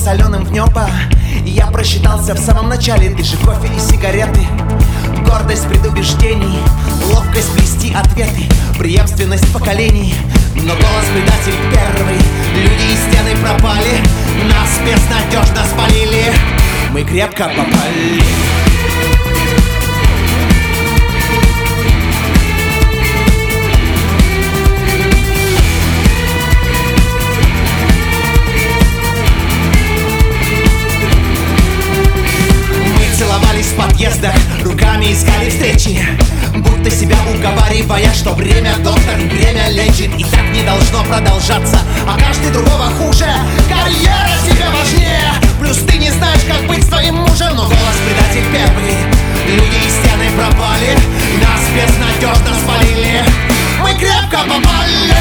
соленым в небо. И я просчитался в самом начале. Ты же кофе и сигареты, гордость предубеждений, ловкость плести ответы, преемственность поколений. Но голос предатель первый. Люди и стены пропали, нас безнадежно спалили. Мы крепко попали. В подъездах руками искали встречи, будто себя уговаривая, что время доктор, время лечит. И так не должно продолжаться, а каждый другого хуже. Карьера тебе важнее, плюс ты не знаешь, как быть с твоим мужем. Но голос предатель первый. Люди и стены пропали, нас безнадежно спалили. Мы крепко попали.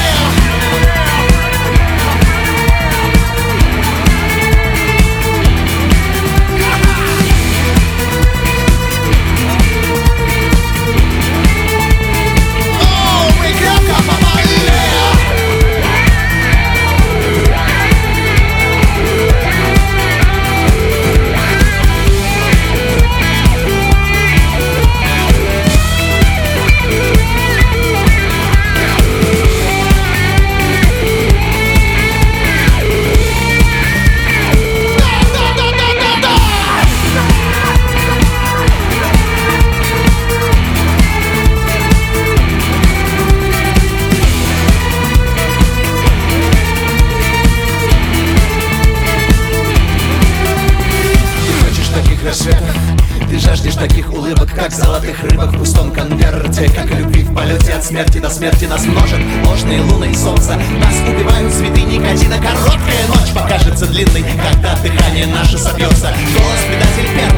Ты жаждешь таких улыбок, как золотых рыбок в пустом конверте. Как и любви в полете от смерти до смерти нас множат ложные луны и солнца. Нас убивают цветы никотина. Короткая ночь покажется длинной, когда дыхание наше собьется. Голос предатель первый.